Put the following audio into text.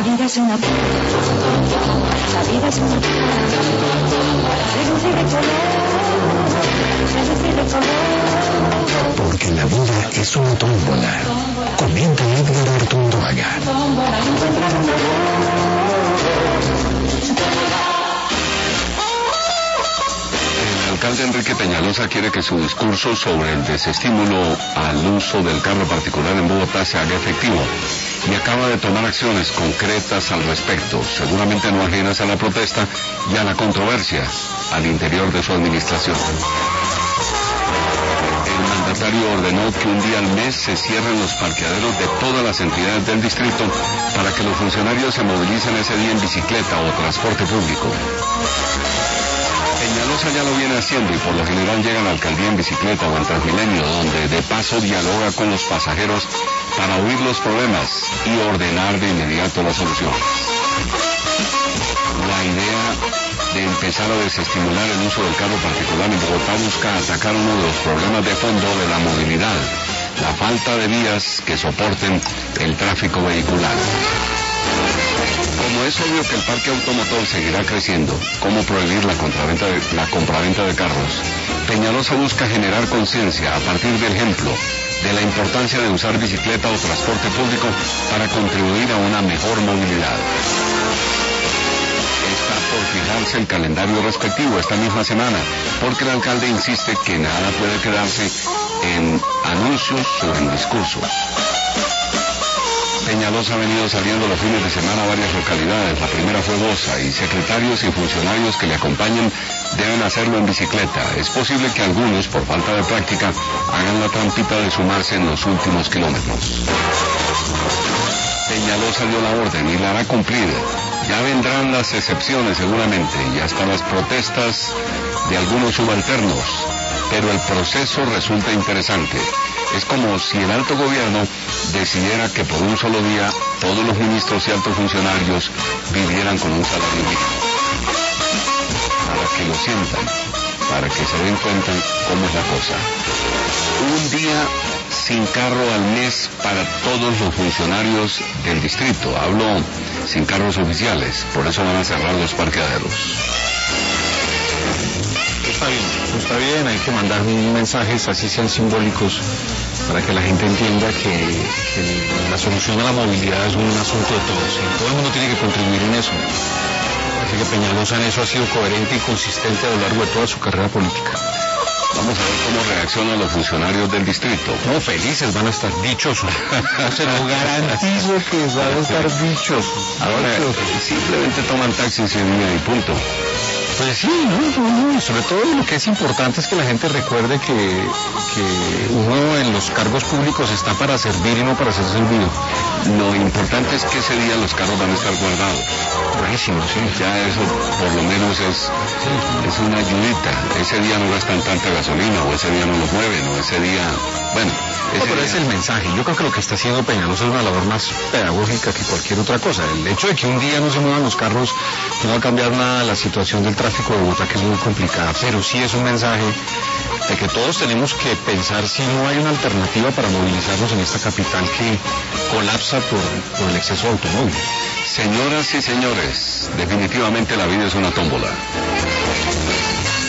vida es una la vida es una reducir de color. Porque la vida es una tómbola. Comenta Edgar Artunduaga. El alcalde Enrique Peñalosa quiere que su discurso sobre el desestímulo al uso del carro particular en Bogotá se haga efectivo y acaba de tomar acciones concretas al respecto, seguramente no ajenas a la protesta y a la controversia al interior de su administración. El mandatario ordenó que un día al mes se cierren los parqueaderos de todas las entidades del distrito para que los funcionarios se movilicen ese día en bicicleta o transporte público. Peñalosa ya lo viene haciendo y por lo general llega a la alcaldía en bicicleta o en Transmilenio, donde de paso dialoga con los pasajeros para oír los problemas y ordenar de inmediato la solución. La idea de empezar a desestimular el uso del carro particular en Bogotá busca atacar uno de los problemas de fondo de la movilidad, la falta de vías que soporten el tráfico vehicular. Como es obvio que el parque automotor seguirá creciendo, ¿cómo prohibir la compraventa de carros? Peñalosa busca generar conciencia a partir del ejemplo de la importancia de usar bicicleta o transporte público para contribuir a una mejor movilidad. Está por fijarse el calendario respectivo esta misma semana, porque el alcalde insiste que nada puede quedarse en anuncios o en discursos. Peñalosa ha venido saliendo los fines de semana a varias localidades. La primera fue Bosa y secretarios y funcionarios que le acompañen deben hacerlo en bicicleta. Es posible que algunos, por falta de práctica, hagan la trampita de sumarse en los últimos kilómetros. Peñalosa dio la orden y la hará cumplir. Ya vendrán las excepciones seguramente y hasta las protestas de algunos subalternos, pero el proceso resulta interesante. Es como si el alto gobierno decidiera que por un solo día todos los ministros y altos funcionarios vivieran con un salario mínimo. Para que lo sientan, para que se den cuenta cómo es la cosa. Un día sin carro al mes para todos los funcionarios del distrito. Hablo sin carros oficiales, por eso van a cerrar los parqueaderos. Está bien, hay que mandar mensajes así sean simbólicos para que la gente entienda que la solución a la movilidad es un asunto de todos y todo el mundo tiene que contribuir en eso. Así que Peñalosa en eso ha sido coherente y consistente a lo largo de toda su carrera política. Vamos a ver cómo reaccionan los funcionarios del distrito. No, felices, van a estar dichosos. Se lo garantizo que van a estar dichosos. Ahora, simplemente toman taxis ese día y punto. Pues sí, no, sobre todo lo que es importante es que la gente recuerde que uno en los cargos públicos está para servir y no para ser servido. Lo importante es que ese día los carros van a estar guardados. Buenísimo, sí. Ya eso por lo menos es una ayudita. Ese día no gastan tanta gasolina, o ese día no los mueven, o ese día... Bueno, pero es el mensaje. Yo creo que lo que está haciendo Peñalosa es una labor más pedagógica que cualquier otra cosa. El hecho de que un día no se muevan los carros no va a cambiar nada la situación del tráfico de Bogotá, que es muy complicada, pero sí es un mensaje de que todos tenemos que pensar si no hay una alternativa para movilizarnos en esta capital que colapsa por el exceso de automóviles. Señoras y señores, definitivamente la vida es una tómbola.